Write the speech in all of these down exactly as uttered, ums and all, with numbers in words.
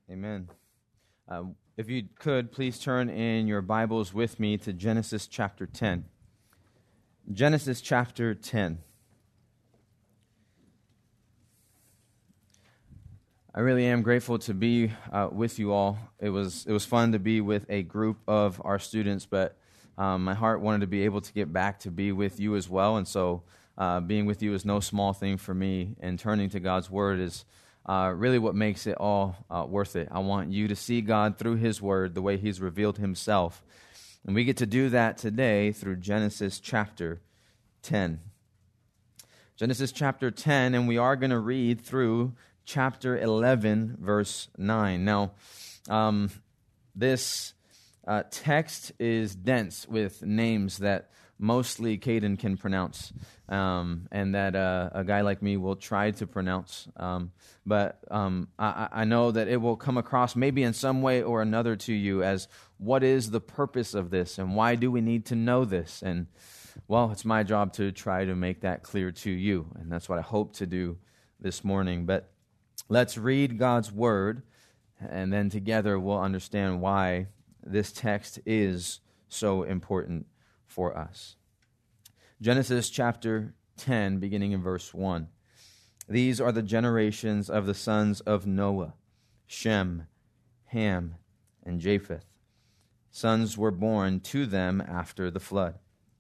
Amen. Uh, if you could, please turn in your Bibles with me to Genesis chapter ten. Genesis chapter ten. I really am grateful to be uh, with you all. It was it was fun to be with a group of our students, but um, my heart wanted to be able to get back to be with you as well, and so uh, being with you is no small thing for me, and turning to God's Word is Uh, really what makes it all uh, worth it. I want you to see God through His Word, the way He's revealed Himself. And we get to do that today through Genesis chapter ten. Genesis chapter ten, and we are going to read through chapter eleven, verse nine. Now, um, this uh, text is dense with names that mostly Caden can pronounce, um, and that uh, a guy like me will try to pronounce. Um, but um, I, I know that it will come across maybe in some way or another to you as what is the purpose of this, and why do we need to know this? And, well, it's my job to try to make that clear to you, and that's what I hope to do this morning. But let's read God's Word, and then together we'll understand why this text is so important for us. Genesis chapter ten, beginning in verse one. These are the generations of the sons of Noah, Shem, Ham, and Japheth. Sons were born to them after the flood.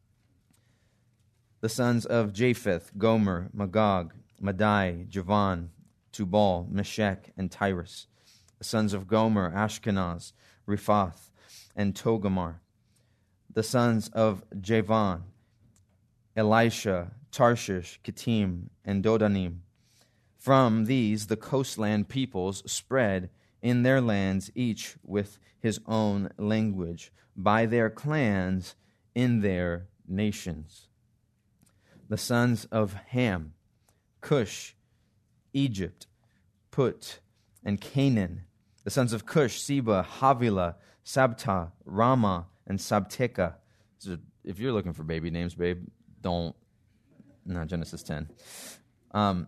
The sons of Japheth, Gomer, Magog, Madai, Javan, Tubal, Meshech, and Tyrus. The sons of Gomer, Ashkenaz, Riphath, and Togarmah. The sons of Javan, Elisha, Tarshish, Kittim, and Dodanim. From these the coastland peoples spread in their lands, each with his own language, by their clans in their nations. The sons of Ham, Cush, Egypt, Put, and Canaan. The sons of Cush, Seba, Havilah, Sabta, Ramah, and Sabteka. So if you're looking for baby names, babe, don't. Not Genesis ten. Um,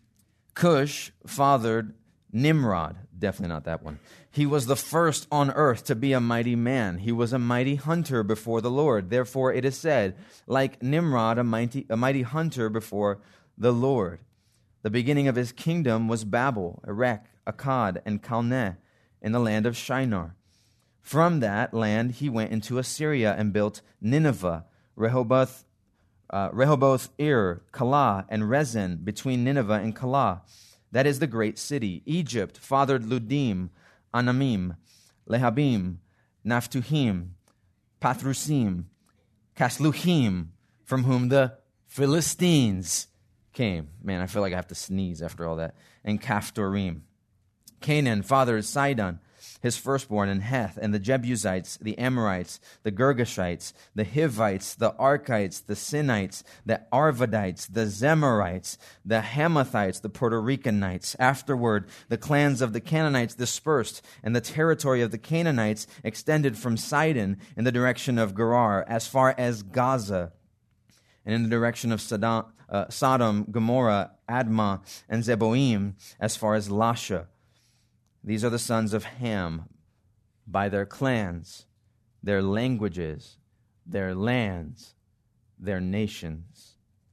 Cush fathered Nimrod. Definitely not that one. He was the first on earth to be a mighty man. He was a mighty hunter before the Lord. Therefore it is said, like Nimrod, a mighty, a mighty hunter before the Lord. The beginning of his kingdom was Babel, Erech, Akkad, and Calneh in the land of Shinar. From that land he went into Assyria and built Nineveh, Rehoboth, uh, Rehoboth Ir, Calah, and Rezin between Nineveh and Calah. That is the great city. Egypt fathered Ludim, Anamim, Lehabim, Naphtuhim, Pathrusim, Casluhim, from whom the Philistines came. Man, I feel like I have to sneeze after all that. And Caphtorim. Canaan fathered Sidon, his firstborn, and Heth, and the Jebusites, the Amorites, the Girgashites, the Hivites, the Archites, the Sinites, the Arvadites, the Zemarites, the Hamathites, the Puerto Ricanites. Afterward, the clans of the Canaanites dispersed, and the territory of the Canaanites extended from Sidon in the direction of Gerar as far as Gaza, and in the direction of Sodom, uh, Sodom, Gomorrah, Admah, and Zeboim as far as Lasha. These are the sons of Ham by their clans, their languages, their lands, their nations.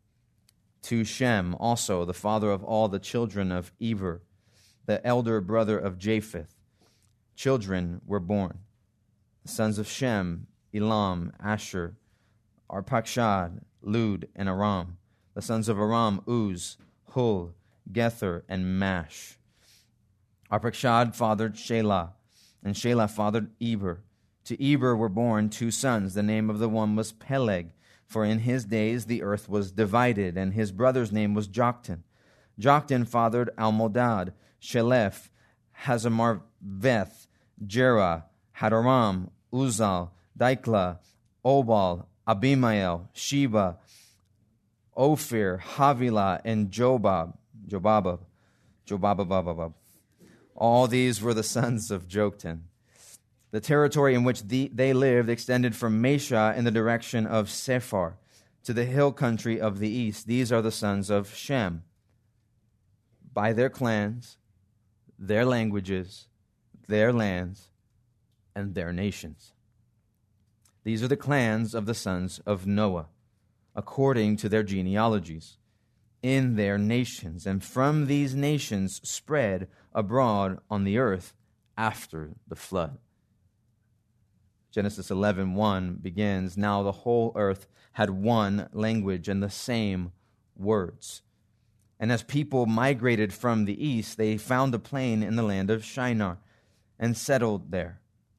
To Shem also, the father of all the children of Eber, the elder brother of Japheth, children were born. The sons of Shem, Elam, Asher, Arpachshad, Lud, and Aram. The sons of Aram, Uz, Hul, Gether, and Mash. Arpachshad fathered Shelah, and Shelah fathered Eber. To Eber were born two sons. The name of the one was Peleg, for in his days the earth was divided, and his brother's name was Joktan. Joktan fathered Almodad, Sheleph, Hazamarveth, Jerah, Hadaram, Uzal, Dikla, Obal, Abimael, Sheba, Ophir, Havilah, and Jobab, Jobabab, Jobabababab. All these were the sons of Joktan. The territory in which the, they lived extended from Mesha in the direction of Sephar to the hill country of the east. These are the sons of Shem. By their clans, their languages, their lands, and their nations. These are the clans of the sons of Noah, according to their genealogies, in their nations, and from these nations spread abroad on the earth after the flood. Genesis eleven one begins, "Now the whole earth had one language and the same words. And as people migrated from the east, they found a plain in the land of Shinar and settled there.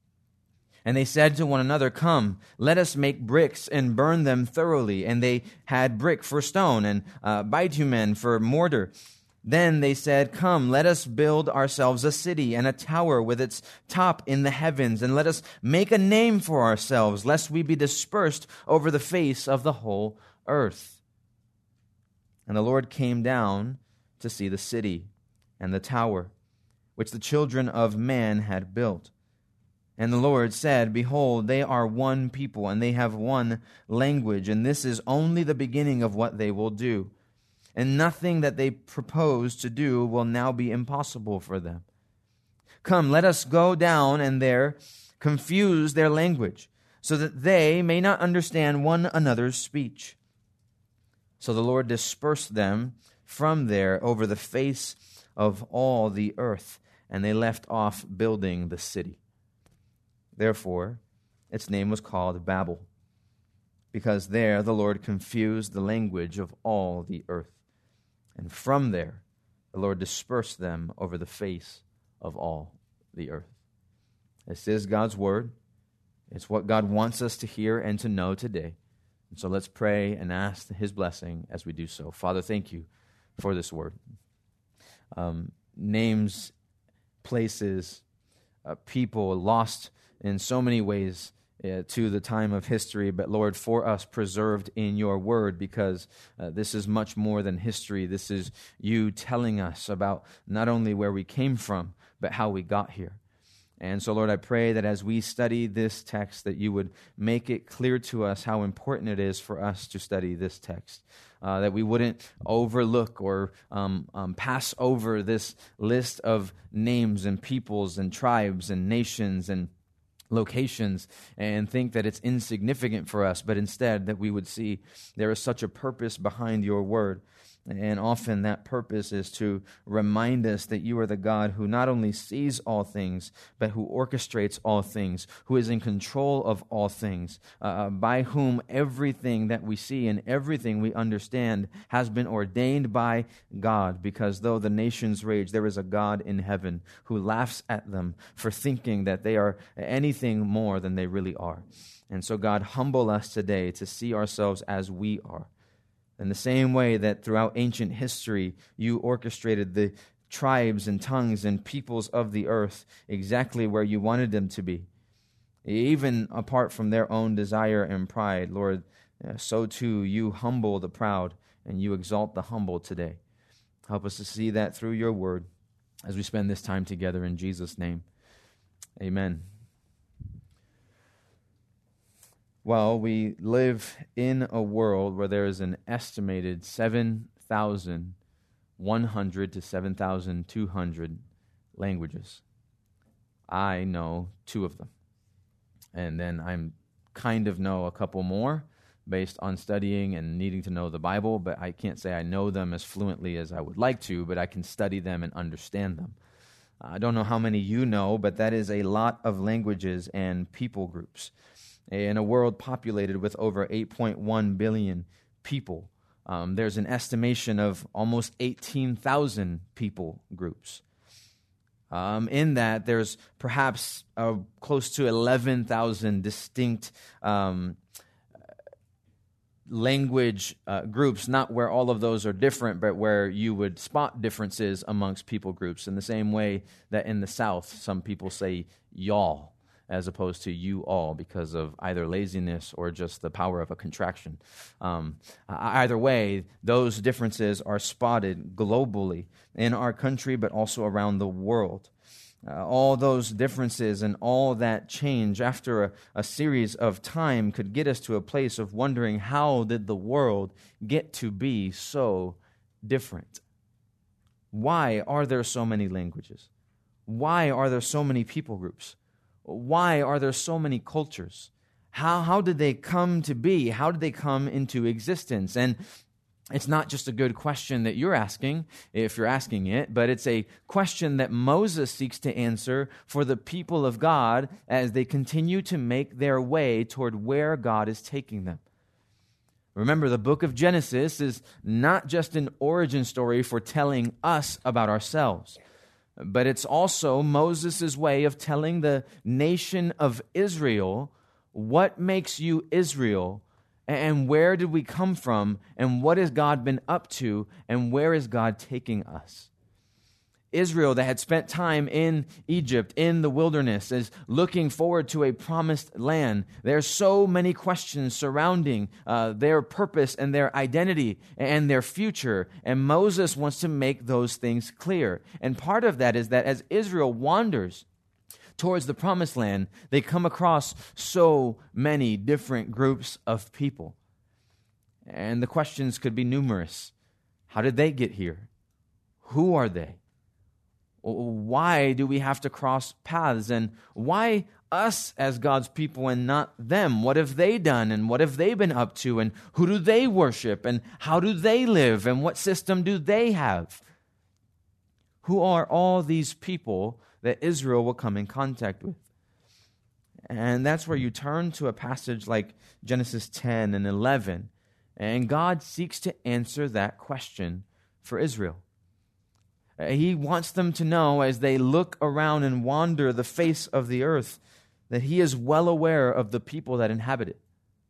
And they said to one another, 'Come, let us make bricks and burn them thoroughly.' And they had brick for stone and uh, bitumen for mortar. Then they said, 'Come, let us build ourselves a city and a tower with its top in the heavens, and let us make a name for ourselves, lest we be dispersed over the face of the whole earth.' And the Lord came down to see the city and the tower, which the children of man had built. And the Lord said, 'Behold, they are one people, and they have one language, and this is only the beginning of what they will do. And nothing that they propose to do will now be impossible for them. Come, let us go down and there confuse their language, so that they may not understand one another's speech.' So the Lord dispersed them from there over the face of all the earth, and they left off building the city. Therefore, its name was called Babel, because there the Lord confused the language of all the earth. And from there the Lord dispersed them over the face of all the earth." This is God's word. It's what God wants us to hear and to know today. And so let's pray and ask His blessing as we do so. Father, thank you for this word. Um, names, places, uh, people lost in so many ways uh, to the time of history, but Lord, for us preserved in your word, because uh, this is much more than history. This is you telling us about not only where we came from, but how we got here. And so, Lord, I pray that as we study this text, that you would make it clear to us how important it is for us to study this text, uh, that we wouldn't overlook or um, um, pass over this list of names and peoples and tribes and nations and locations and think that it's insignificant for us, but instead that we would see there is such a purpose behind your word. And often that purpose is to remind us that you are the God who not only sees all things, but who orchestrates all things, who is in control of all things, uh, by whom everything that we see and everything we understand has been ordained by God. Because though the nations rage, there is a God in heaven who laughs at them for thinking that they are anything more than they really are. And so, God, humble us today to see ourselves as we are. In the same way that throughout ancient history, you orchestrated the tribes and tongues and peoples of the earth exactly where you wanted them to be, even apart from their own desire and pride, Lord, so too you humble the proud and you exalt the humble today. Help us to see that through your word as we spend this time together in Jesus' name. Amen. Well, we live in a world where there is an estimated seven thousand one hundred to seven thousand two hundred languages. I know two of them. And then I'm kind of know a couple more based on studying and needing to know the Bible, but I can't say I know them as fluently as I would like to, but I can study them and understand them. I don't know how many you know, but that is a lot of languages and people groups. In a world populated with over eight point one billion people, um, there's an estimation of almost eighteen thousand people groups. Um, in that, there's perhaps uh, close to eleven thousand distinct um, language uh, groups, not where all of those are different, but where you would spot differences amongst people groups. In the same way that in the South, some people say y'all, as opposed to you all, because of either laziness or just the power of a contraction. Um, either way, those differences are spotted globally in our country, but also around the world. Uh, all those differences and all that change after a, a series of time could get us to a place of wondering, how did the world get to be so different? Why are there so many languages? Why are there so many people groups? Why are there so many cultures? How, how did they come to be? How did they come into existence? And it's not just a good question that you're asking, if you're asking it, but it's a question that Moses seeks to answer for the people of God as they continue to make their way toward where God is taking them. Remember, the book of Genesis is not just an origin story for telling us about ourselves, but it's also Moses' way of telling the nation of Israel what makes you Israel, and where did we come from, and what has God been up to, and where is God taking us? Israel, that had spent time in Egypt, in the wilderness, is looking forward to a promised land. There are so many questions surrounding uh, their purpose and their identity and their future, and Moses wants to make those things clear. And part of that is that as Israel wanders towards the promised land, they come across so many different groups of people. And the questions could be numerous. How did they get here? Who are they? Why do we have to cross paths? And why us as God's people and not them? What have they done? And what have they been up to? And who do they worship? And how do they live? And what system do they have? Who are all these people that Israel will come in contact with? And that's where you turn to a passage like Genesis ten and eleven, and God seeks to answer that question for Israel. He wants them to know as they look around and wander the face of the earth that He is well aware of the people that inhabit it.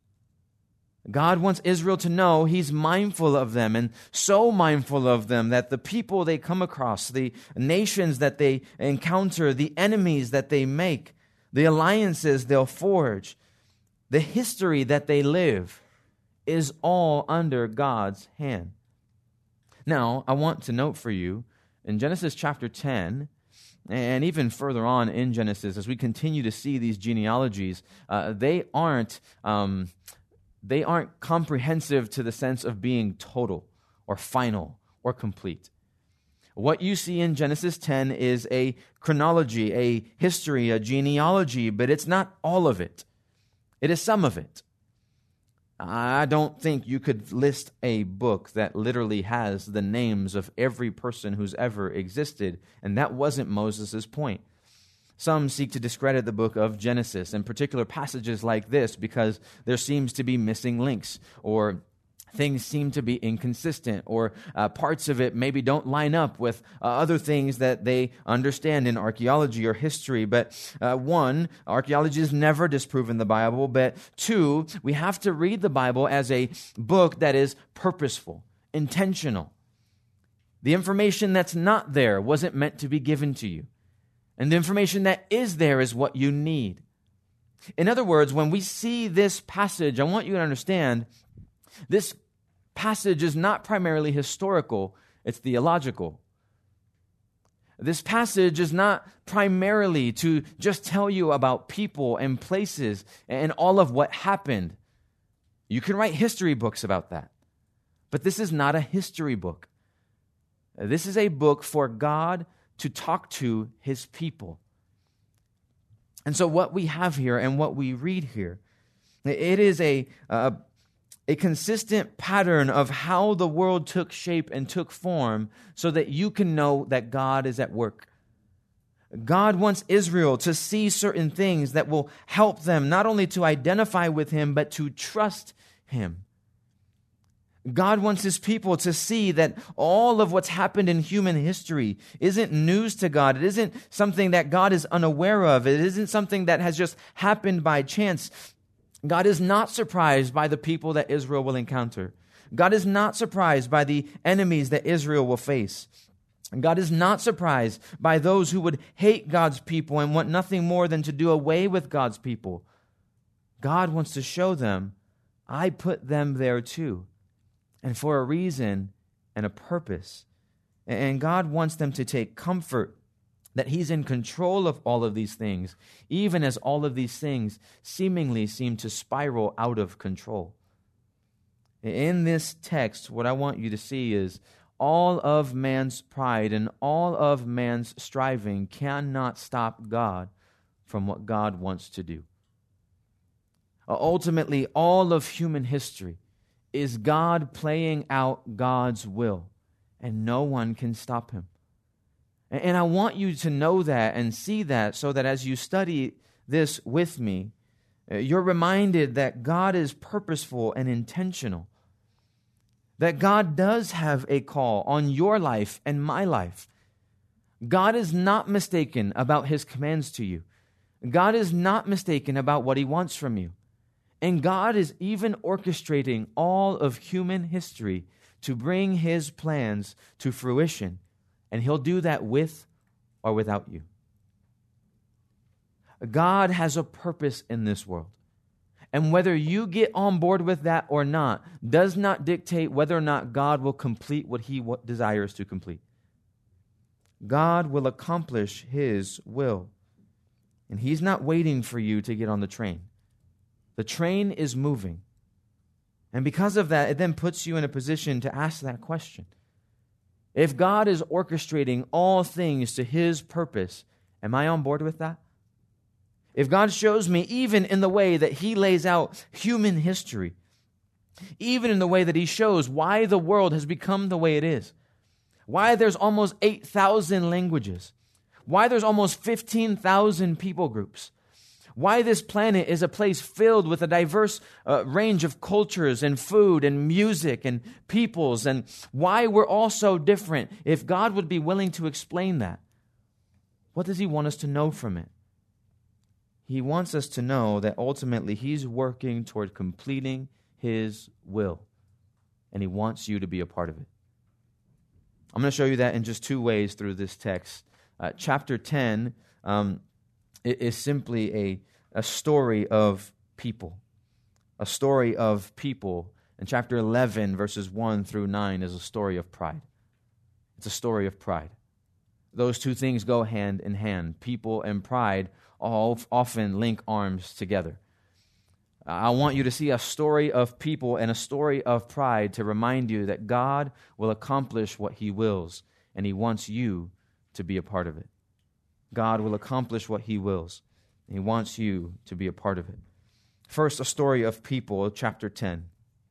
God wants Israel to know He's mindful of them, and so mindful of them that the people they come across, the nations that they encounter, the enemies that they make, the alliances they'll forge, the history that they live is all under God's hand. Now, I want to note for you, in Genesis chapter ten, and even further on in Genesis, as we continue to see these genealogies, uh, they aren't... Um, They aren't comprehensive to the sense of being total or final or complete. What you see in Genesis ten is a chronology, a history, a genealogy, but it's not all of it. It is some of it. I don't think you could list a book that literally has the names of every person who's ever existed, and that wasn't Moses' point. Some seek to discredit the book of Genesis, in particular passages like this, because there seems to be missing links, or things seem to be inconsistent, or uh, parts of it maybe don't line up with uh, other things that they understand in archaeology or history. But uh, one, archaeology has never disproven the Bible, but two, we have to read the Bible as a book that is purposeful, intentional. The information that's not there wasn't meant to be given to you. And the information that is there is what you need. In other words, when we see this passage, I want you to understand this passage is not primarily historical, it's theological. This passage is not primarily to just tell you about people and places and all of what happened. You can write history books about that. But this is not a history book. This is a book for God to talk to His people. And so what we have here and what we read here, it is a, a, a consistent pattern of how the world took shape and took form so that you can know that God is at work. God wants Israel to see certain things that will help them not only to identify with Him, but to trust Him. God wants His people to see that all of what's happened in human history isn't news to God. It isn't something that God is unaware of. It isn't something that has just happened by chance. God is not surprised by the people that Israel will encounter. God is not surprised by the enemies that Israel will face. God is not surprised by those who would hate God's people and want nothing more than to do away with God's people. God wants to show them, I put them there too. And for a reason and a purpose. And God wants them to take comfort that He's in control of all of these things, even as all of these things seemingly seem to spiral out of control. In this text, what I want you to see is all of man's pride and all of man's striving cannot stop God from what God wants to do. Ultimately, all of human history is God playing out God's will, and no one can stop him. And I want you to know that and see that, so that as you study this with me, you're reminded that God is purposeful and intentional, that God does have a call on your life and my life. God is not mistaken about his commands to you. God is not mistaken about what he wants from you. And God is even orchestrating all of human history to bring his plans to fruition. And he'll do that with or without you. God has a purpose in this world. And whether you get on board with that or not does not dictate whether or not God will complete what he desires to complete. God will accomplish his will. And he's not waiting for you to get on the train. The train is moving. And because of that, it then puts you in a position to ask that question. If God is orchestrating all things to his purpose, am I on board with that? If God shows me, even in the way that he lays out human history, even in the way that he shows why the world has become the way it is, why there's almost eight thousand languages, why there's almost fifteen thousand people groups, why this planet is a place filled with a diverse uh, range of cultures and food and music and peoples, and why we're all so different. If God would be willing to explain that, what does he want us to know from it? He wants us to know that ultimately he's working toward completing his will, and he wants you to be a part of it. I'm going to show you that in just two ways through this text. Uh, chapter ten um, is simply a, a story of people, a story of people. And chapter eleven, verses one through nine, is a story of pride. It's a story of pride. Those two things go hand in hand. People and pride all often link arms together. I want you to see a story of people and a story of pride to remind you that God will accomplish what he wills, and he wants you to be a part of it. God will accomplish what he wills, and he wants you to be a part of it. First, a story of people, chapter ten.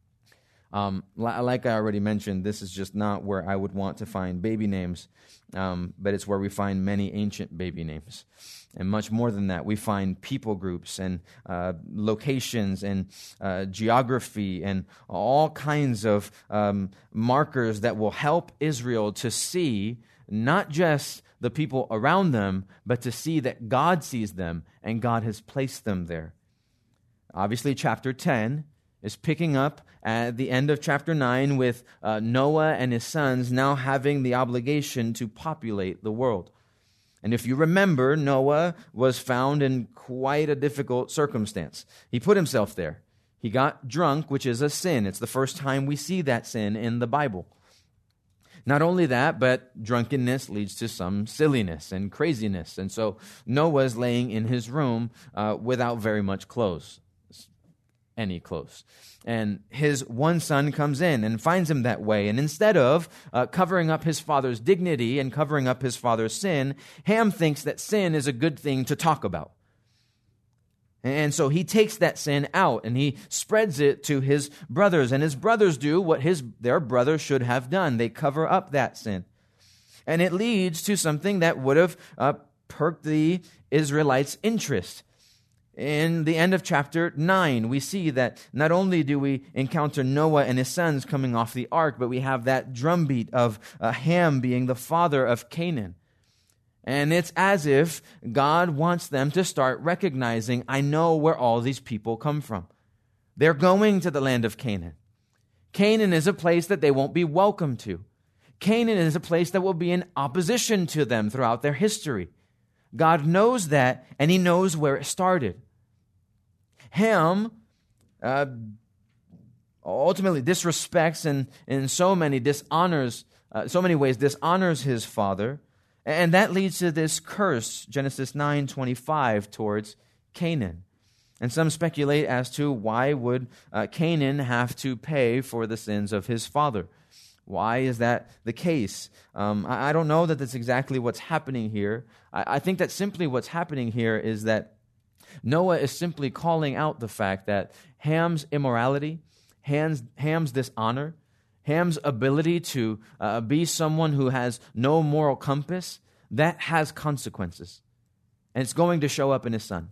Um, like I already mentioned, this is just not where I would want to find baby names, um, but it's where we find many ancient baby names. And much more than that, we find people groups and uh, locations and uh, geography and all kinds of um, markers that will help Israel to see not just the people around them, but to see that God sees them and God has placed them there. Obviously, chapter ten is picking up at the end of chapter nine with uh, Noah and his sons now having the obligation to populate the world. And if you remember, Noah was found in quite a difficult circumstance. He put himself there. He got drunk, which is a sin. It's the first time we see that sin in the Bible. Not only that, but drunkenness leads to some silliness and craziness. And so Noah's laying in his room uh, without very much clothes. Any clothes. And his one son comes in and finds him that way. And instead of uh, covering up his father's dignity and covering up his father's sin, Ham thinks that sin is a good thing to talk about. And so he takes that sin out and he spreads it to his brothers. And his brothers do what his their brother should have done. They cover up that sin. And it leads to something that would have uh, perked the Israelites' interest. In the end of chapter nine, we see that not only do we encounter Noah and his sons coming off the ark, but we have that drumbeat of uh, Ham being the father of Canaan. And it's as if God wants them to start recognizing, I know where all these people come from. They're going to the land of Canaan. Canaan is a place that they won't be welcome to. Canaan is a place that will be in opposition to them throughout their history. God knows that, and he knows where it started. Ham uh, ultimately disrespects and in so many dishonors, uh, so many ways dishonors his father, and that leads to this curse, Genesis nine twenty-five, towards Canaan. And some speculate as to why would uh, Canaan have to pay for the sins of his father. Why is that the case? Um, I, I don't know that that's exactly what's happening here. I, I think that simply what's happening here is that Noah is simply calling out the fact that Ham's immorality, Ham's, Ham's dishonor, Ham's ability to uh, be someone who has no moral compass, that has consequences. And it's going to show up in his son.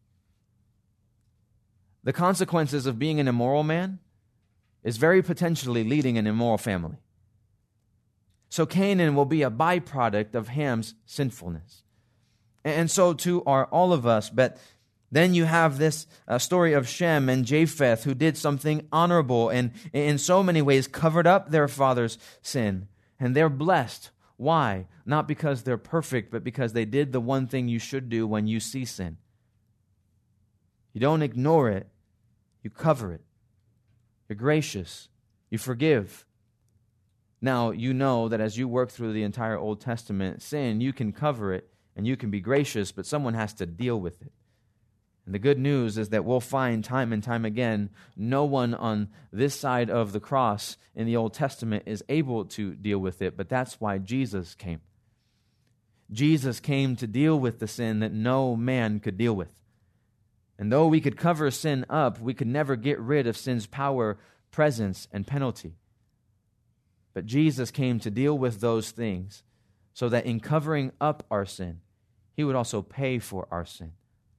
The consequences of being an immoral man is very potentially leading an immoral family. So Canaan will be a byproduct of Ham's sinfulness. And so too are all of us. But then you have this uh, story of Shem and Japheth, who did something honorable and in so many ways covered up their father's sin. And they're blessed. Why? Not because they're perfect, but because they did the one thing you should do when you see sin. You don't ignore it. You cover it. You're gracious. You forgive. Now, you know that as you work through the entire Old Testament, sin, you can cover it and you can be gracious, but someone has to deal with it. And the good news is that we'll find time and time again, no one on this side of the cross in the Old Testament is able to deal with it, but that's why Jesus came. Jesus came to deal with the sin that no man could deal with. And though we could cover sin up, we could never get rid of sin's power, presence, and penalty. But Jesus came to deal with those things so that in covering up our sin, he would also pay for our sin.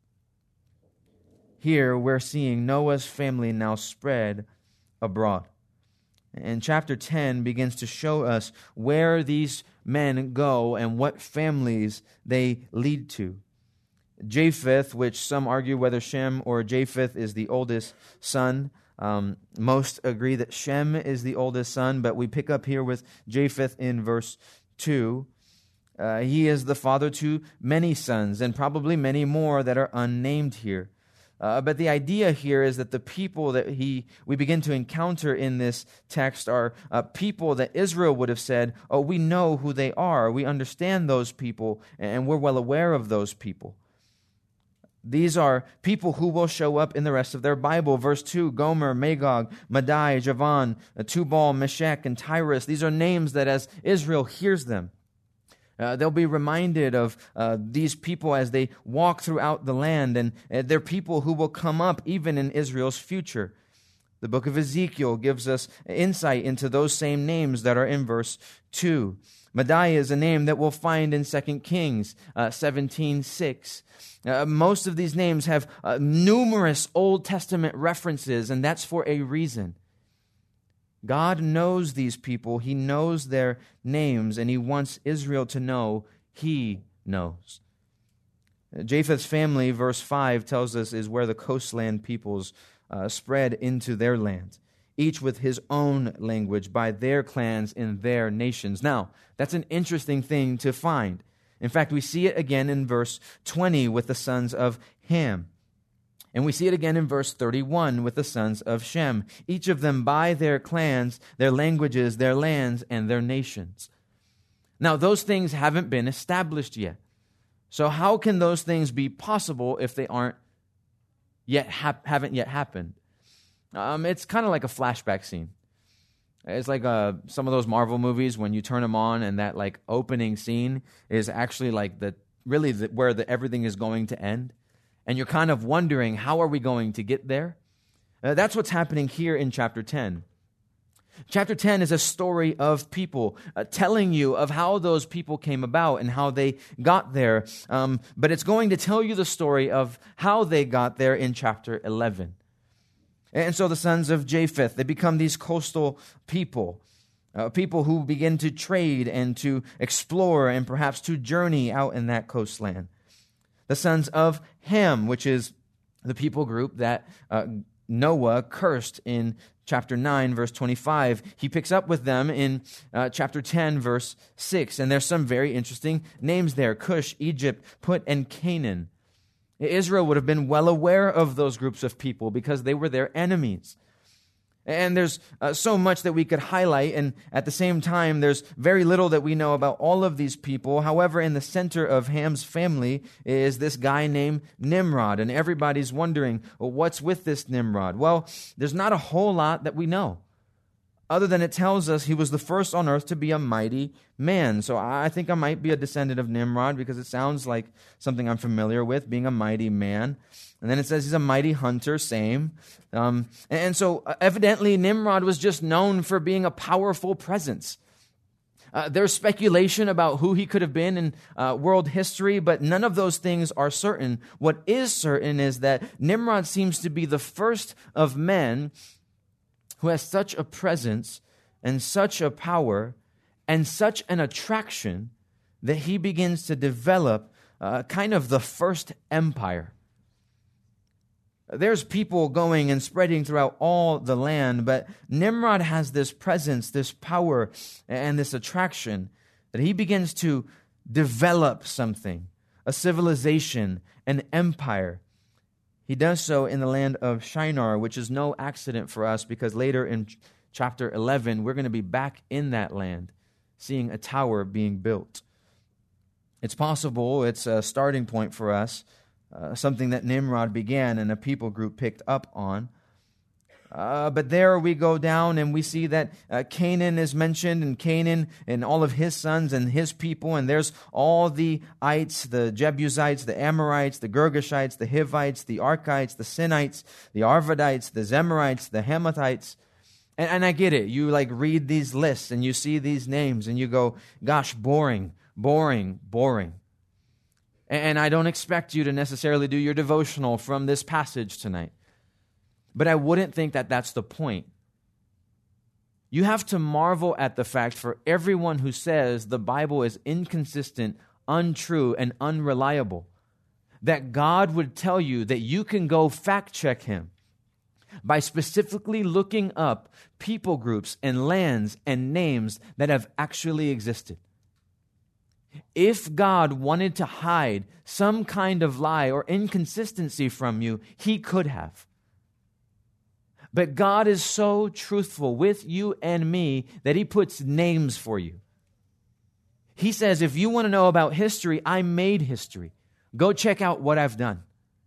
Here we're seeing Noah's family now spread abroad. And chapter ten begins to show us where these men go and what families they lead to. Japheth, which some argue whether Shem or Japheth is the oldest son. Um, most agree that Shem is the oldest son, but we pick up here with Japheth in verse two. Uh, he is the father to many sons, and probably many more that are unnamed here. Uh, but the idea here is that the people that he we begin to encounter in this text are uh, people that Israel would have said, oh, we know who they are. We understand those people, and we're well aware of those people. These are people who will show up in the rest of their Bible. Verse two, Gomer, Magog, Madai, Javan, Tubal, Meshech, and Tyrus. These are names that as Israel hears them, Uh, they'll be reminded of uh, these people as they walk throughout the land, and uh, they're people who will come up even in Israel's future. The book of Ezekiel gives us insight into those same names that are in verse two. Madai is a name that we'll find in Second Kings uh, seventeen six. Uh, most of these names have uh, numerous Old Testament references, and that's for a reason. God knows these people. He knows their names, and he wants Israel to know he knows. Japheth's family, verse five, tells us is where the coastland peoples uh, spread into their land, each with his own language by their clans in their nations. Now, that's an interesting thing to find. In fact, we see it again in verse twenty with the sons of Ham. And we see it again in verse thirty-one with the sons of Shem, each of them by their clans, their languages, their lands, and their nations. Now, those things haven't been established yet. So how can those things be possible if they aren't yet hap- haven't yet happened? Um, it's kind of like a flashback scene. It's like uh, some of those Marvel movies when you turn them on and that like opening scene is actually like the really the, where the, everything is going to end. And you're kind of wondering, how are we going to get there? Uh, that's what's happening here in chapter ten. Chapter ten is a story of people uh, telling you of how those people came about and how they got there. Um, but it's going to tell you the story of how they got there in chapter eleven. And so the sons of Japheth, they become these coastal people, uh, people who begin to trade and to explore and perhaps to journey out in that coastland. The sons of Ham, which is the people group that uh, Noah cursed in chapter nine, verse twenty-five. He picks up with them in uh, chapter ten, verse six. And there's some very interesting names there: Cush, Egypt, Put, and Canaan. Israel would have been well aware of those groups of people because they were their enemies. And there's uh, so much that we could highlight, and at the same time, there's very little that we know about all of these people. However, in the center of Ham's family is this guy named Nimrod, and everybody's wondering, well, what's with this Nimrod? Well, there's not a whole lot that we know. other than it tells us he was the first on earth to be a mighty man. So I think I might be a descendant of Nimrod because it sounds like something I'm familiar with, being a mighty man. And then it says he's a mighty hunter, same. Um, and so evidently Nimrod was just known for being a powerful presence. Uh, there's speculation about who he could have been in uh, world history, but none of those things are certain. What is certain is that Nimrod seems to be the first of men who has such a presence and such a power and such an attraction that he begins to develop uh, kind of the first empire. There's people going and spreading throughout all the land, but Nimrod has this presence, this power, and this attraction that he begins to develop something, a civilization, an empire. He does so in the land of Shinar, which is no accident for us because later in chapter eleven, we're going to be back in that land, seeing a tower being built. It's possible it's a starting point for us, uh, something that Nimrod began and a people group picked up on. Uh, but there we go down and we see that uh, Canaan is mentioned, and Canaan and all of his sons and his people, and there's all the ites, the Jebusites, the Amorites, the Girgashites, the Hivites, the Archites, the Sinites, the Arvadites, the Zemarites, the Hamathites. And, and I get it. You like read these lists and you see these names and you go, gosh, boring, boring, boring. And I don't expect you to necessarily do your devotional from this passage tonight. But I wouldn't think that that's the point. You have to marvel at the fact for everyone who says the Bible is inconsistent, untrue, and unreliable, that God would tell you that you can go fact check him by specifically looking up people groups and lands and names that have actually existed. If God wanted to hide some kind of lie or inconsistency from you, he could have. But God is so truthful with you and me that he puts names for you. He says, if you want to know about history, I made history. Go check out what I've done.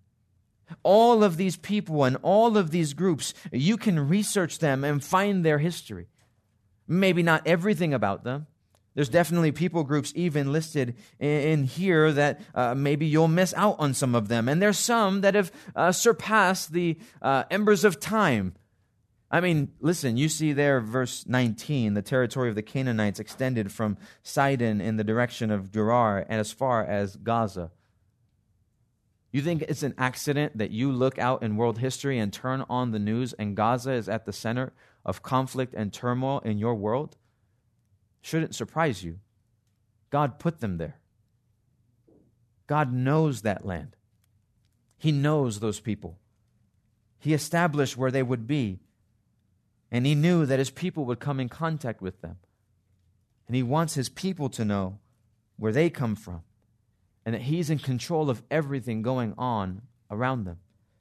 All of these people and all of these groups, you can research them and find their history. Maybe not everything about them. There's definitely people groups even listed in here that uh, maybe you'll miss out on some of them. And there's some that have uh, surpassed the uh, embers of time. I mean, listen, you see there, verse nineteen, the territory of the Canaanites extended from Sidon in the direction of Gerar and as far as Gaza. You think it's an accident that you look out in world history and turn on the news and Gaza is at the center of conflict and turmoil in your world? Shouldn't surprise you. God put them there. God knows that land. He knows those people. He established where they would be. And he knew that his people would come in contact with them. And he wants his people to know where they come from and that he's in control of everything going on around them.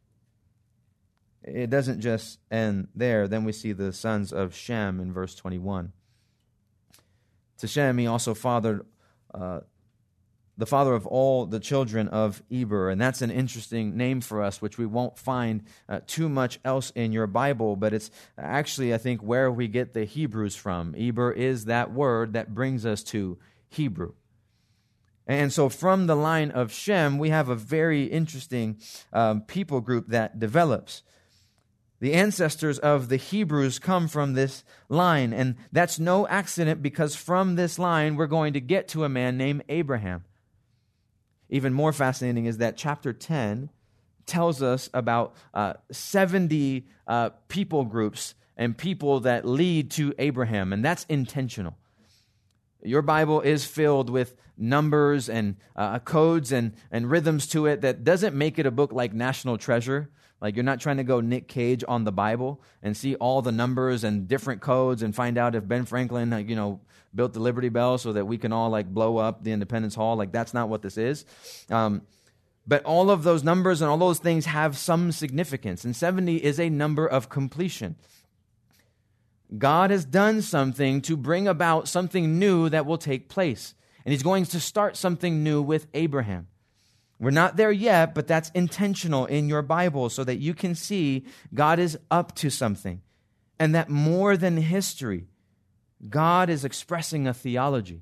It doesn't just end there. Then we see the sons of Shem in verse twenty-one. To Shem, he also fathered uh, the father of all the children of Eber. And that's an interesting name for us, which we won't find uh, too much else in your Bible, but it's actually, I think, where we get the Hebrews from. Eber is that word that brings us to Hebrew. And so from the line of Shem, we have a very interesting um, people group that develops. The ancestors of the Hebrews come from this line, and that's no accident because from this line we're going to get to a man named Abraham. Even more fascinating is that chapter ten tells us about uh, seventy uh, people groups and people that lead to Abraham, and that's intentional. Your Bible is filled with numbers and uh, codes and, and rhythms to it that doesn't make it a book like National Treasure. Like you're not trying to go Nick Cage on the Bible and see all the numbers and different codes and find out if Ben Franklin, you know, built the Liberty Bell so that we can all like blow up the Independence Hall. Like that's not what this is. Um, but all of those numbers and all those things have some significance. And seventy is a number of completion. God has done something to bring about something new that will take place. And he's going to start something new with Abraham. We're not there yet, but that's intentional in your Bible so that you can see God is up to something. And that more than history, God is expressing a theology.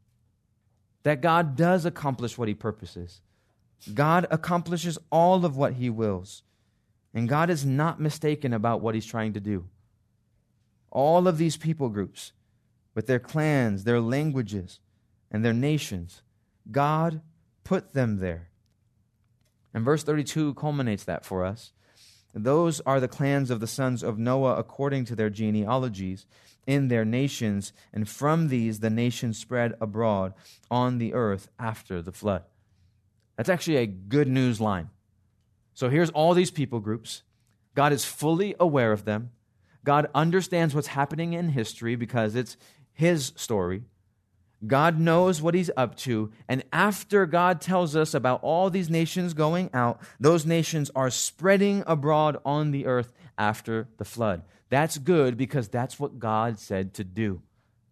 That God does accomplish what he purposes. God accomplishes all of what he wills. And God is not mistaken about what he's trying to do. All of these people groups, with their clans, their languages, and their nations, God put them there. And verse thirty-two culminates that for us. Those are the clans of the sons of Noah according to their genealogies in their nations, and from these the nations spread abroad on the earth after the flood. That's actually a good news line. So here's all these people groups. God is fully aware of them. God understands what's happening in history because it's his story. God knows what he's up to. And after God tells us about all these nations going out, those nations are spreading abroad on the earth after the flood. That's good because that's what God said to do.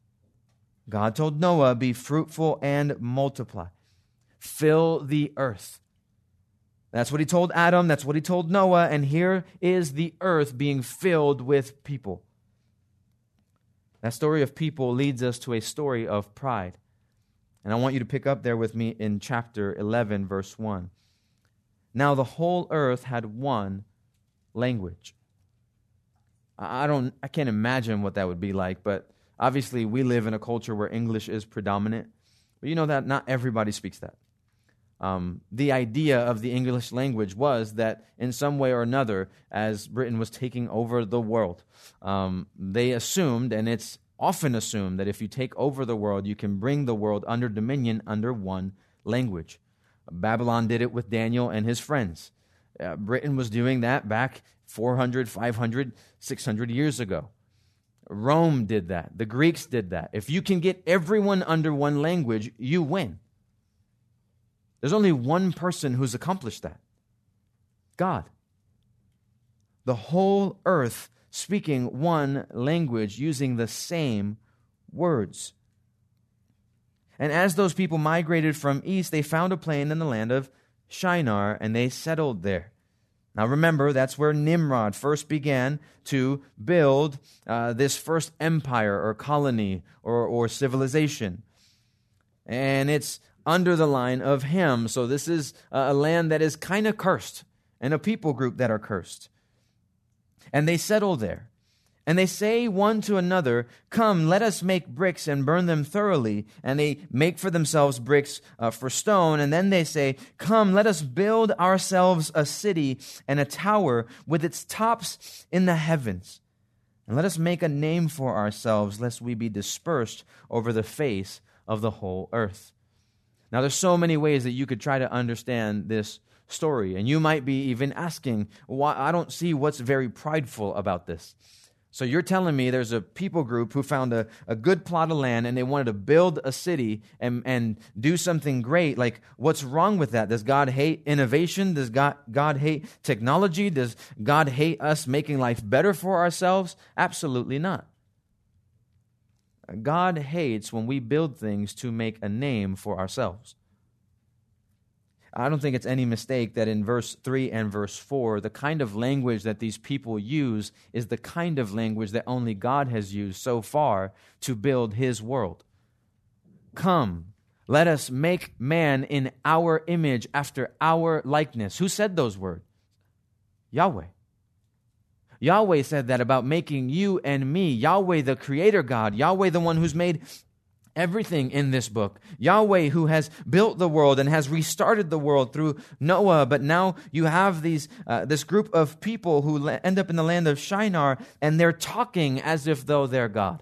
God told Noah, be fruitful and multiply. Fill the earth. That's what he told Adam. That's what he told Noah. And here is the earth being filled with people. That story of people leads us to a story of pride. And I want you to pick up there with me in chapter eleven, verse one. Now the whole earth had one language. I don't, I can't imagine what that would be like, but obviously we live in a culture where English is predominant. But you know that not everybody speaks that. Um, the idea of the English language was that in some way or another, as Britain was taking over the world, um, they assumed, and it's often assumed, that if you take over the world, you can bring the world under dominion under one language. Babylon did it with Daniel and his friends. Uh, Britain was doing that back four hundred, five hundred, six hundred years ago. Rome did that. The Greeks did that. If you can get everyone under one language, you win. There's only one person who's accomplished that. God. The whole earth speaking one language, using the same words. And as those people migrated from east, they found a plain in the land of Shinar, and they settled there. Now remember, that's where Nimrod first began to build uh, this first empire or colony or, or civilization. And it's under the line of Ham. So this is a land that is kind of cursed, and a people group that are cursed. And they settle there. And they say one to another, come, let us make bricks and burn them thoroughly. And they make for themselves bricks uh, for stone. And then they say, come, let us build ourselves a city and a tower with its tops in the heavens. And let us make a name for ourselves, lest we be dispersed over the face of the whole earth. Now, there's so many ways that you could try to understand this story. And you might be even asking, why I don't see what's very prideful about this. So you're telling me there's a people group who found a, a good plot of land and they wanted to build a city and, and do something great. Like, what's wrong with that? Does God hate innovation? Does God, God hate technology? Does God hate us making life better for ourselves? Absolutely not. God hates when we build things to make a name for ourselves. I don't think it's any mistake that in verse three and verse four, the kind of language that these people use is the kind of language that only God has used so far to build his world. Come, let us make man in our image after our likeness. Who said those words? Yahweh. Yahweh said that about making you and me. Yahweh, the creator God. Yahweh, the one who's made everything in this book. Yahweh, who has built the world and has restarted the world through Noah. But now you have these uh, this group of people who end up in the land of Shinar, and they're talking as if though they're God.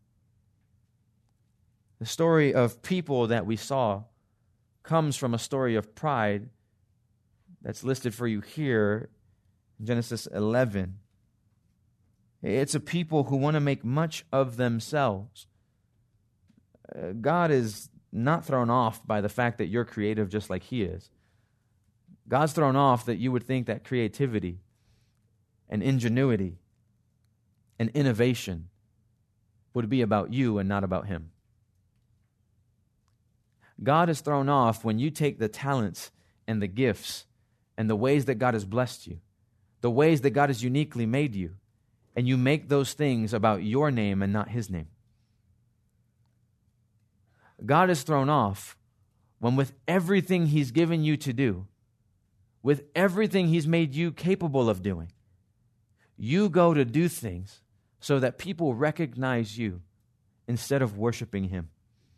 The story of people that we saw comes from a story of pride that's listed for you here in Genesis eleven. It's a people who want to make much of themselves. Uh, God is not thrown off by the fact that you're creative just like he is. God's thrown off that you would think that creativity and ingenuity and innovation would be about you and not about him. God is thrown off when you take the talents and the gifts and the ways that God has blessed you, the ways that God has uniquely made you, and you make those things about your name and not his name. God is thrown off when with everything he's given you to do, with everything he's made you capable of doing, you go to do things so that people recognize you instead of worshiping him.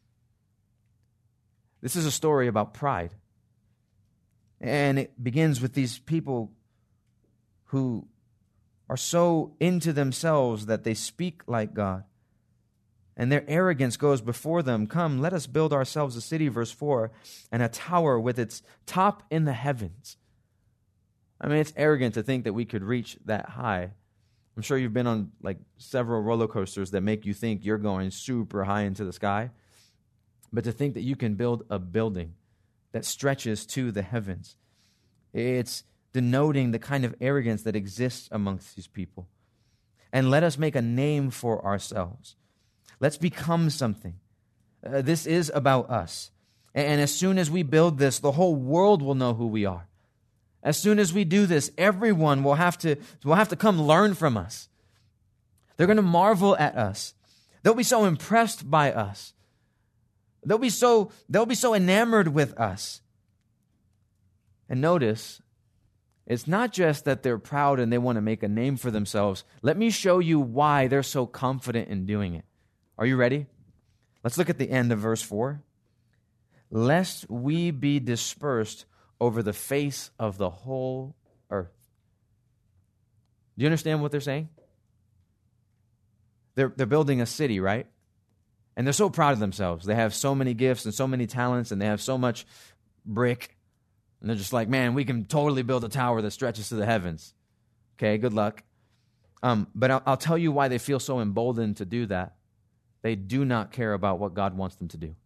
This is a story about pride. And it begins with these people who are so into themselves that they speak like God. And their arrogance goes before them. Come, let us build ourselves a city, verse four, and a tower with its top in the heavens. I mean, it's arrogant to think that we could reach that high. I'm sure you've been on like several roller coasters that make you think you're going super high into the sky. But to think that you can build a building that stretches to the heavens, it's denoting the kind of arrogance that exists amongst these people. And let us make a name for ourselves. Let's become something. Uh, this is about us. And, and as soon as we build this, the whole world will know who we are. As soon as we do this, everyone will have to, will have to come learn from us. They're going to marvel at us. They'll be so impressed by us. They'll be so, they'll be so enamored with us. And notice, it's not just that they're proud and they want to make a name for themselves. Let me show you why they're so confident in doing it. Are you ready? Let's look at the end of verse four. Lest we be dispersed over the face of the whole earth. Do you understand what they're saying? They're, they're building a city, right? And they're so proud of themselves. They have so many gifts and so many talents, and they have so much brick. And they're just like, man, we can totally build a tower that stretches to the heavens. Okay, good luck. Um, but I'll, I'll tell you why they feel so emboldened to do that. They do not care about what God wants them to do.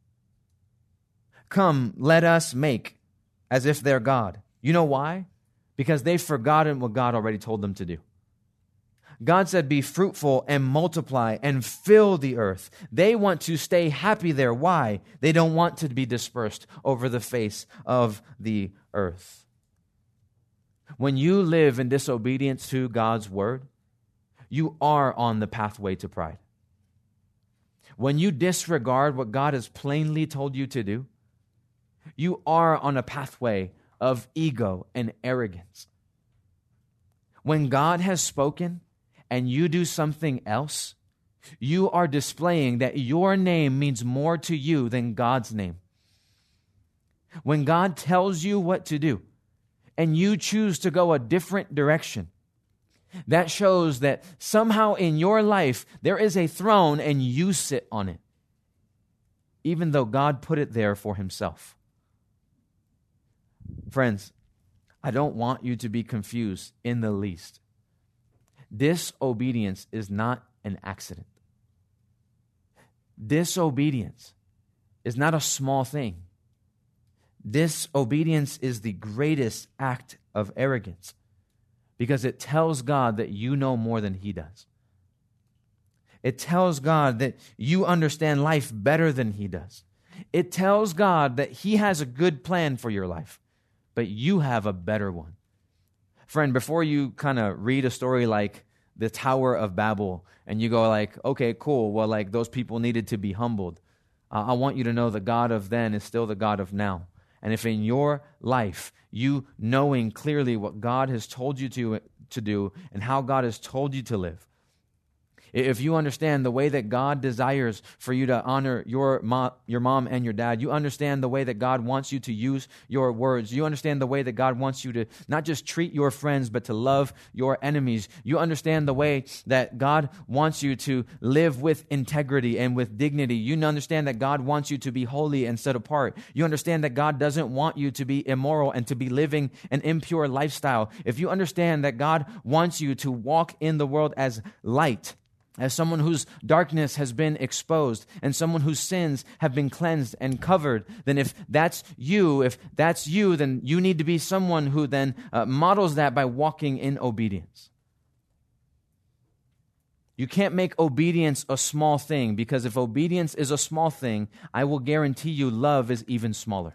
Come, let us make as if they're God. You know why? Because they've forgotten what God already told them to do. God said, be fruitful and multiply and fill the earth. They want to stay happy there. Why? They don't want to be dispersed over the face of the earth. When you live in disobedience to God's word, you are on the pathway to pride. When you disregard what God has plainly told you to do, you are on a pathway of ego and arrogance. When God has spoken and you do something else, you are displaying that your name means more to you than God's name. When God tells you what to do and you choose to go a different direction, that shows that somehow in your life there is a throne and you sit on it, even though God put it there for himself. Friends, I don't want you to be confused in the least. Disobedience is not an accident. Disobedience is not a small thing. Disobedience is the greatest act of arrogance because it tells God that you know more than he does. It tells God that you understand life better than he does. It tells God that he has a good plan for your life, but you have a better one. Friend, before you kind of read a story like the Tower of Babel and you go like, okay, cool, well, like those people needed to be humbled. Uh, I want you to know the God of then is still the God of now. And if in your life, you knowing clearly what God has told you to, to do and how God has told you to live, if you understand the way that God desires for you to honor your mom, your mom and your dad, you understand the way that God wants you to use your words, you understand the way that God wants you to not just treat your friends, but to love your enemies. You understand the way that God wants you to live with integrity and with dignity. You understand that God wants you to be holy and set apart. You understand that God doesn't want you to be immoral and to be living an impure lifestyle. If you understand that God wants you to walk in the world as light, as someone whose darkness has been exposed and someone whose sins have been cleansed and covered, then if that's you, if that's you, then you need to be someone who then uh, models that by walking in obedience. You can't make obedience a small thing, because if obedience is a small thing, I will guarantee you love is even smaller.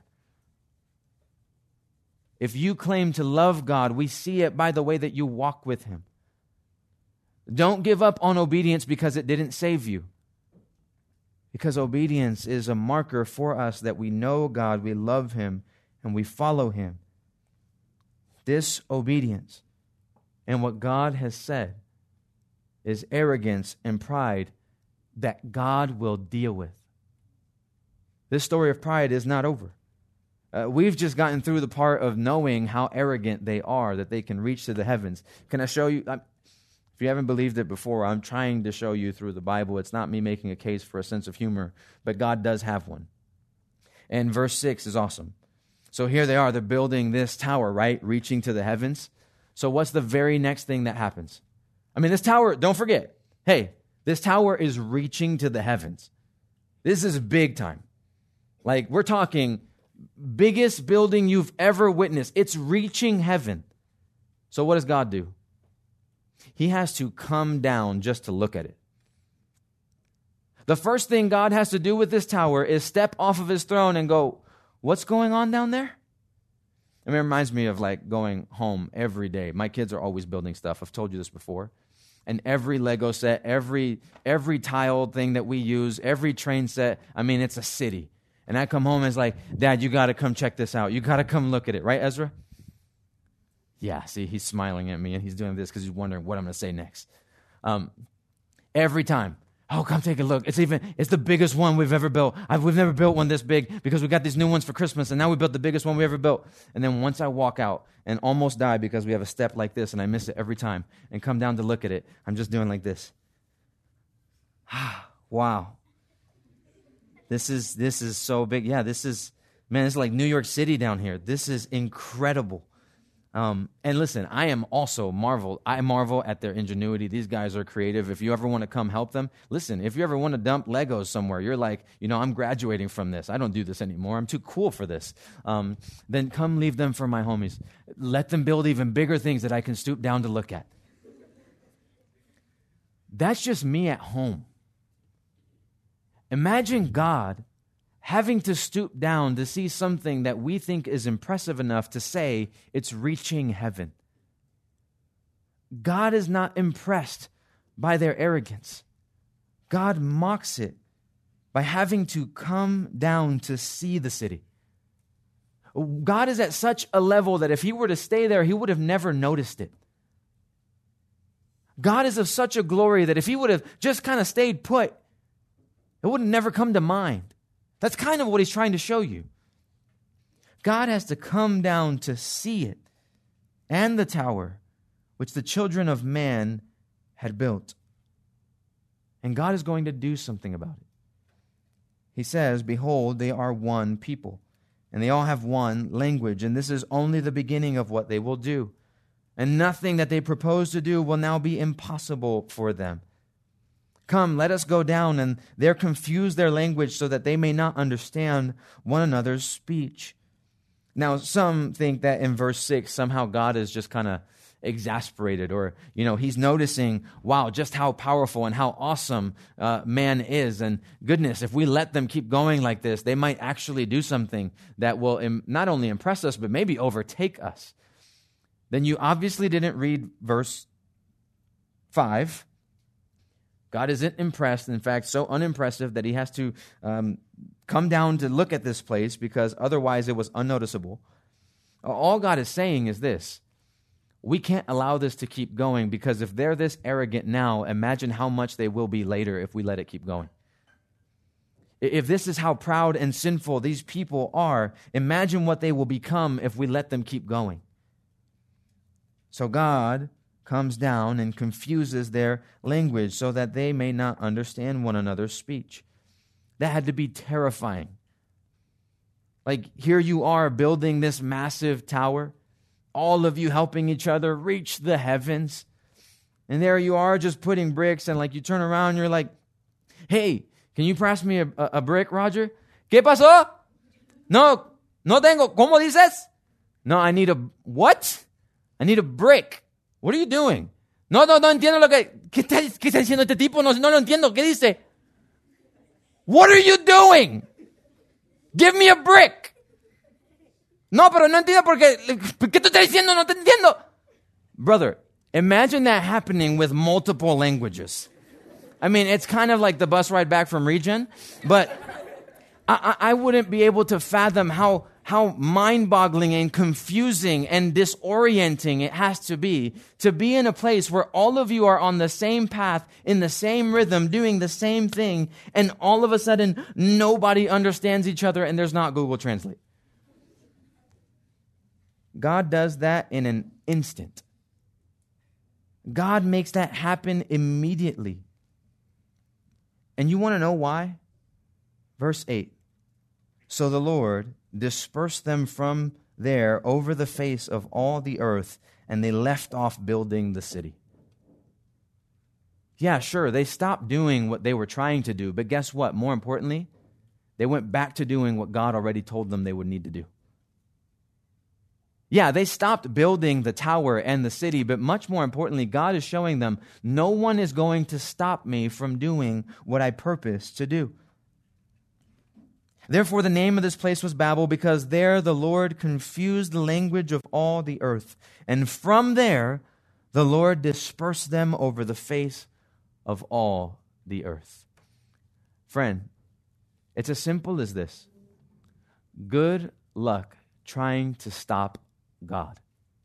If you claim to love God, we see it by the way that you walk with him. Don't give up on obedience because it didn't save you. Because obedience is a marker for us that we know God, we love Him, and we follow Him. Disobedience and what God has said is arrogance and pride that God will deal with. This story of pride is not over. Uh, we've just gotten through the part of knowing how arrogant they are, that they can reach to the heavens. Can I show you? I'm, If you haven't believed it before, I'm trying to show you through the Bible. It's not me making a case for a sense of humor, but God does have one. And verse six is awesome. So here they are. They're building this tower, right? Reaching to the heavens. So what's the very next thing that happens? I mean, this tower, don't forget, hey, this tower is reaching to the heavens. This is big time. Like, we're talking biggest building you've ever witnessed. It's reaching heaven. So what does God do? He has to come down just to look at it. The first thing God has to do with this tower is step off of His throne and go, what's going on down there? I mean, it reminds me of like going home every day. My kids are always building stuff. I've told you this before. And every Lego set, every every tile thing that we use, every train set, I mean, it's a city. And I come home and it's like, Dad, you got to come check this out. You got to come look at it. Right, Ezra? Yeah, see, he's smiling at me, and he's doing this because he's wondering what I'm going to say next. Um, every time, oh, come take a look. It's even it's the biggest one we've ever built. I've, we've never built one this big because we got these new ones for Christmas, and now we built the biggest one we ever built. And then once I walk out and almost die because we have a step like this, and I miss it every time, and come down to look at it, I'm just doing like this. Wow. This is this is so big. Yeah, this is, man, it's like New York City down here. This is incredible. Um, and listen, I am also marvel. I marvel at their ingenuity. These guys are creative. If you ever want to come help them, listen, if you ever want to dump Legos somewhere, you're like, you know, I'm graduating from this. I don't do this anymore. I'm too cool for this. Um, then come leave them for my homies. Let them build even bigger things that I can stoop down to look at. That's just me at home. Imagine God having to stoop down to see something that we think is impressive enough to say it's reaching heaven. God is not impressed by their arrogance. God mocks it by having to come down to see the city. God is at such a level that if He were to stay there, He would have never noticed it. God is of such a glory that if He would have just kind of stayed put, it would have never come to mind. That's kind of what He's trying to show you. God has to come down to see it and the tower which the children of man had built. And God is going to do something about it. He says, behold, they are one people, and they all have one language, and this is only the beginning of what they will do. And nothing that they propose to do will now be impossible for them. Come, let us go down, and there confuse their language so that they may not understand one another's speech. Now, some think that in verse six, somehow God is just kind of exasperated, or, you know, He's noticing, wow, just how powerful and how awesome uh, man is. And goodness, if we let them keep going like this, they might actually do something that will im- not only impress us, but maybe overtake us. Then you obviously didn't read verse five. God isn't impressed, in fact, so unimpressive that He has to um, come down to look at this place because otherwise it was unnoticeable. All God is saying is this: we can't allow this to keep going because if they're this arrogant now, imagine how much they will be later if we let it keep going. If this is how proud and sinful these people are, imagine what they will become if we let them keep going. So God comes down and confuses their language so that they may not understand one another's speech. That had to be terrifying. Like, here you are building this massive tower, all of you helping each other reach the heavens, and there you are just putting bricks, and like you turn around and you're like, hey, can you pass me a, a, a brick, Roger? ¿Qué pasó? No, no tengo. ¿Cómo dices? No, I need a, what? I need a brick. What are you doing? No, no, no entiendo lo que... ¿Qué está, qué está diciendo este tipo? No, no lo entiendo. ¿Qué dice? What are you doing? Give me a brick. No, pero no entiendo porque... ¿Qué tú estás diciendo? No te entiendo. Brother, Imagine that happening with multiple languages. I mean, it's kind of like the bus ride back from Regen, but I, I wouldn't be able to fathom how, how mind-boggling and confusing and disorienting it has to be to be in a place where all of you are on the same path, in the same rhythm, doing the same thing, and all of a sudden nobody understands each other and there's not Google Translate. God does that in an instant. God makes that happen immediately. And you want to know why? Verse eight. So the Lord dispersed them from there over the face of all the earth, and they left off building the city. Yeah, sure, they stopped doing what they were trying to do, but guess what? More importantly, they went back to doing what God already told them they would need to do. Yeah, they stopped building the tower and the city, but much more importantly, God is showing them, no one is going to stop me from doing what I purpose to do. Therefore, the name of this place was Babel, because there the Lord confused the language of all the earth. And from there, the Lord dispersed them over the face of all the earth. Friend, it's as simple as this. Good luck trying to stop God.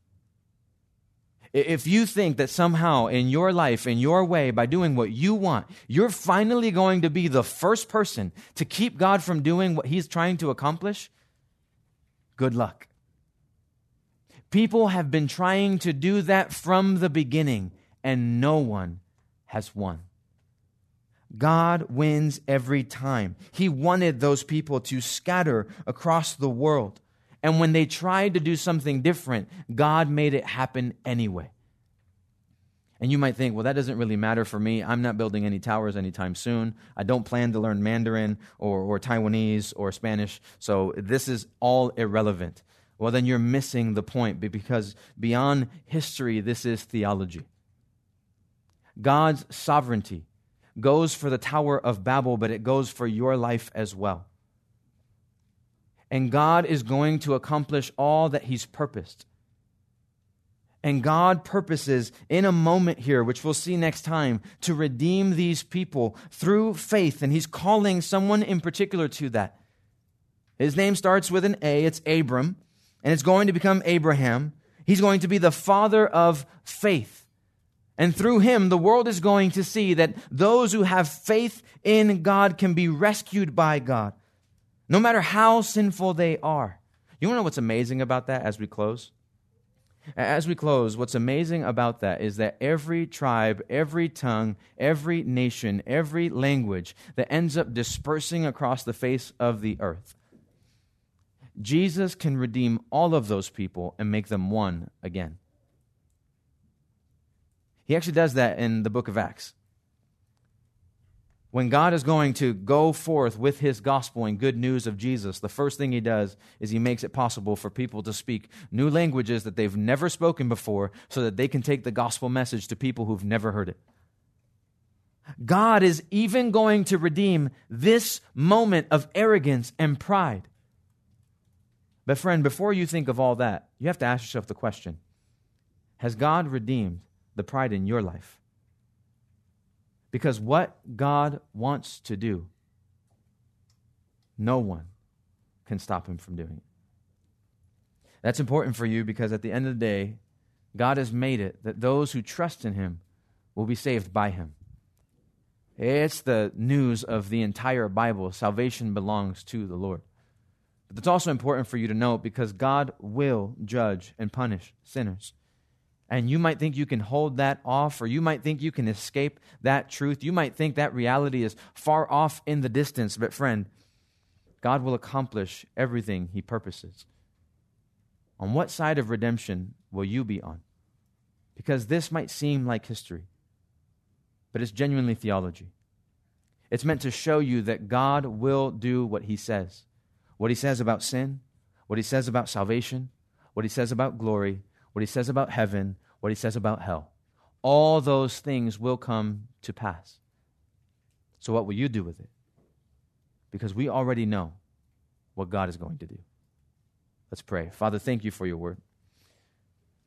If you think that somehow in your life, in your way, by doing what you want, you're finally going to be the first person to keep God from doing what He's trying to accomplish, good luck. People have been trying to do that from the beginning, and no one has won. God wins every time. He wanted those people to scatter across the world. And when they tried to do something different, God made it happen anyway. And you might think, well, that doesn't really matter for me. I'm not building any towers anytime soon. I don't plan to learn Mandarin or, or Taiwanese or Spanish, so this is all irrelevant. Well, then you're missing the point, because beyond history, this is theology. God's sovereignty goes for the Tower of Babel, but it goes for your life as well. And God is going to accomplish all that He's purposed. And God purposes in a moment here, which we'll see next time, to redeem these people through faith. And He's calling someone in particular to that. His name starts with an A. It's Abram. And it's going to become Abraham. He's going to be the father of faith. And through him, the world is going to see that those who have faith in God can be rescued by God, no matter how sinful they are. You want to know what's amazing about that as we close? As we close, what's amazing about that is that every tribe, every tongue, every nation, every language that ends up dispersing across the face of the earth, Jesus can redeem all of those people and make them one again. He actually does that in the book of Acts. When God is going to go forth with His gospel and good news of Jesus, the first thing He does is He makes it possible for people to speak new languages that they've never spoken before so that they can take the gospel message to people who've never heard it. God is even going to redeem this moment of arrogance and pride. But friend, before you think of all that, you have to ask yourself the question, has God redeemed the pride in your life? Because what God wants to do, no one can stop Him from doing it. That's important for you because at the end of the day, God has made it that those who trust in Him will be saved by Him. It's the news of the entire Bible. Salvation belongs to the Lord. But it's also important for you to know because God will judge and punish sinners. And you might think you can hold that off, or you might think you can escape that truth. You might think that reality is far off in the distance. But friend, God will accomplish everything He purposes. On what side of redemption will you be on? Because this might seem like history, but it's genuinely theology. It's meant to show you that God will do what He says. What He says about sin, what He says about salvation, what He says about glory, what He says about heaven, what He says about hell. All those things will come to pass. So what will you do with it? Because we already know what God is going to do. Let's pray. Father, thank You for Your word.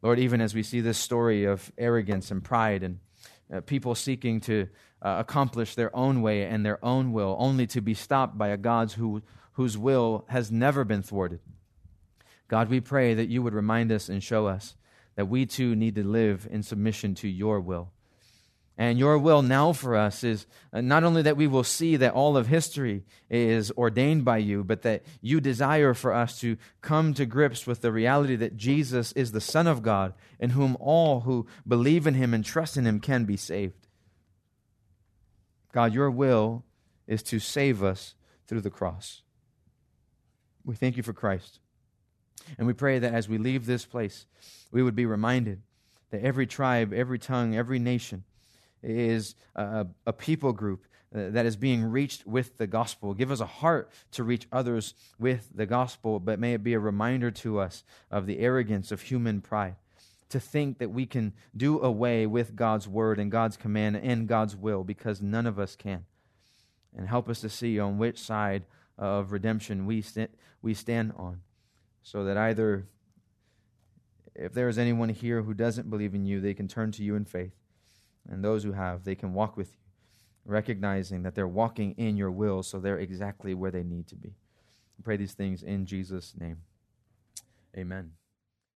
Lord, even as we see this story of arrogance and pride and uh, people seeking to uh, accomplish their own way and their own will, only to be stopped by a God who, whose will has never been thwarted. God, we pray that you would remind us and show us that we too need to live in submission to your will. And your will now for us is not only that we will see that all of history is ordained by you, but that you desire for us to come to grips with the reality that Jesus is the Son of God, in whom all who believe in him and trust in him can be saved. God, your will is to save us through the cross. We thank you for Christ. And we pray that as we leave this place, we would be reminded that every tribe, every tongue, every nation is a, a people group that is being reached with the gospel. Give us a heart to reach others with the gospel, but may it be a reminder to us of the arrogance of human pride, to think that we can do away with God's word and God's command and God's will, because none of us can. And help us to see on which side of redemption we st- we stand on, so that either if there is anyone here who doesn't believe in you, they can turn to you in faith. And those who have, they can walk with you, recognizing that they're walking in your will, so they're exactly where they need to be. I pray these things in Jesus' name. Amen.